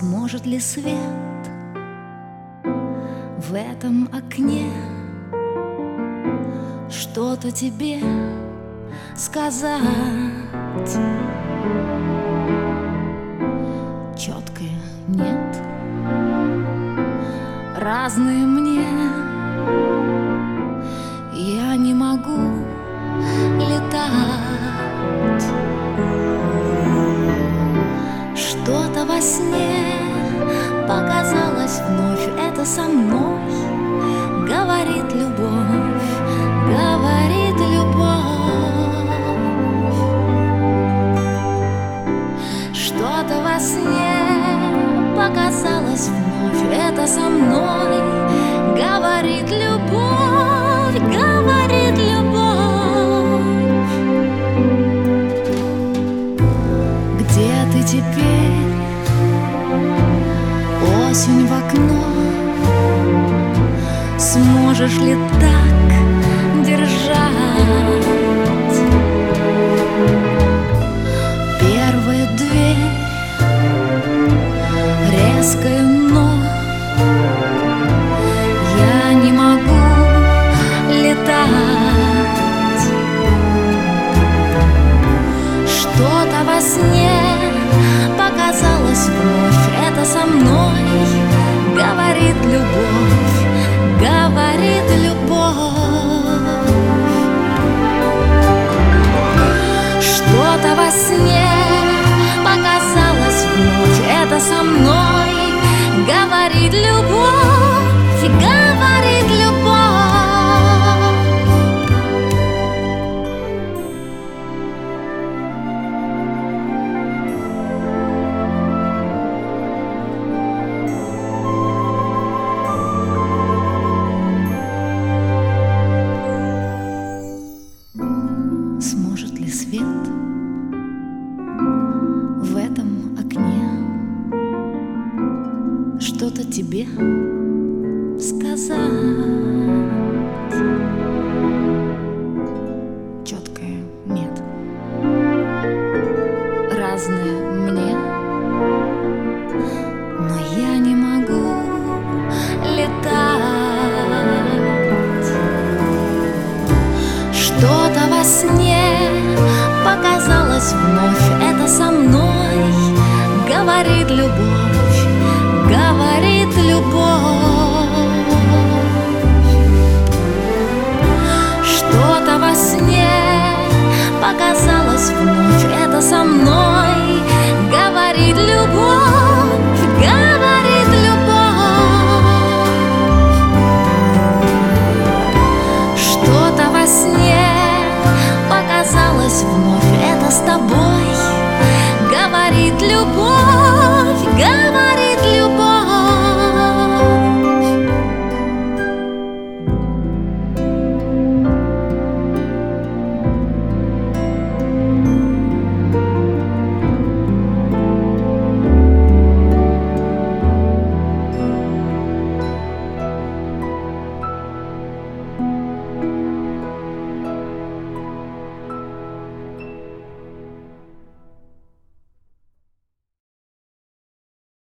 Сможет ли свет в этом окне что-то тебе сказать? Четкое нет, разные мне. Я не могу летать. Что-то во сне показалось вновь. Это со мной говорит любовь, говорит любовь. Что-то во сне показалось вновь. Это со мной говорит любовь, говорит любовь. Где ты теперь? Осень в окно. Сможешь ли так держать? Первая дверь, резкое но. Я не могу летать. Что-то во сне показалось вновь. Это со мной говорит любовь, говорит любовь. Что-то во сне показалось вновь. Это со мной говорит любовь, говорит любовь. Сможет ли свет в этом окне что-то тебе сказать? Четкое нет, разное мне, но я не могу летать. Что-то во сне показалось вновь. Это со мной говорит любовь, говорит любовь. Что-то во сне показалось вновь. Это со мной говорит любовь.